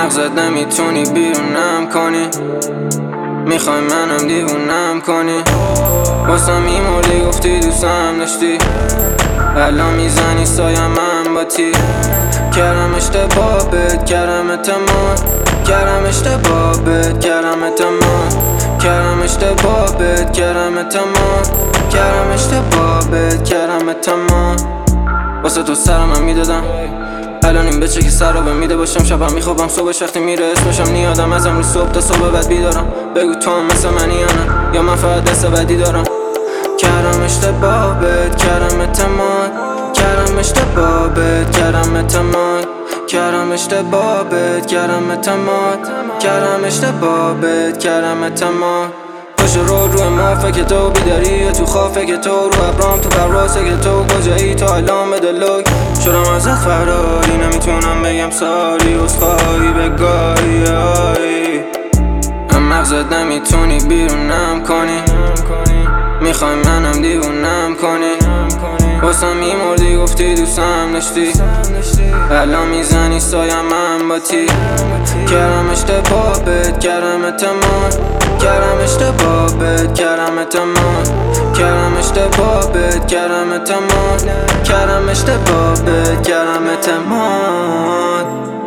مغزت نمیتونی بیرونم کنی، میخوای منم دیوونم کنی. واسم میمردی گفتی دوستم داشتی، الان میزنی سایم من با تی. کردم اشتباه بهت کردم اعتماد، کردم اشتباه بهت کردم اعتماد، کردم اشتباه بهت کردم اعتماد، کردم اشتباه بهت کردم اعتماد. واسه تو سرم میدادم، الان این بچه که سر رو به میده باشم. شبم میخوابم صبحش وقتی میره اسمشم نیادم. از امروز صبح تا صبح بعد بیدارم. بگو تو هم مثل منی یا نه، یا من فقط دست بدی دارم. کردم اشتباه بهت کردم اعتماد، کردم اشتباه بهت کردم اعتماد، کردم اشتباه بهت کردم اعتماد، کردم اشتباه بهت کردم اعتماد. پشت روی ما فکر تو بیداری یا تو خواب فکر تو، رو ابرام تو پرواز که تو کجایی تو الان بده لوک. شدم ازت فراری نمیتونم بگم ساری، عذرخواهی بگاهی. مغزت نمیتونی بیرونم کنی، میخوای منم دیوونم کنی. واسم میمردی گفتی دوستم داشتی، الان میزنی سایم من با تی. کردم اشتباه بهت کردم اعتماد، کردم اشتباه بهت کردم اعتماد، کردم اشتباه بهت کردم اعتماد، کردم اشتباه بهت کردم اعتماد.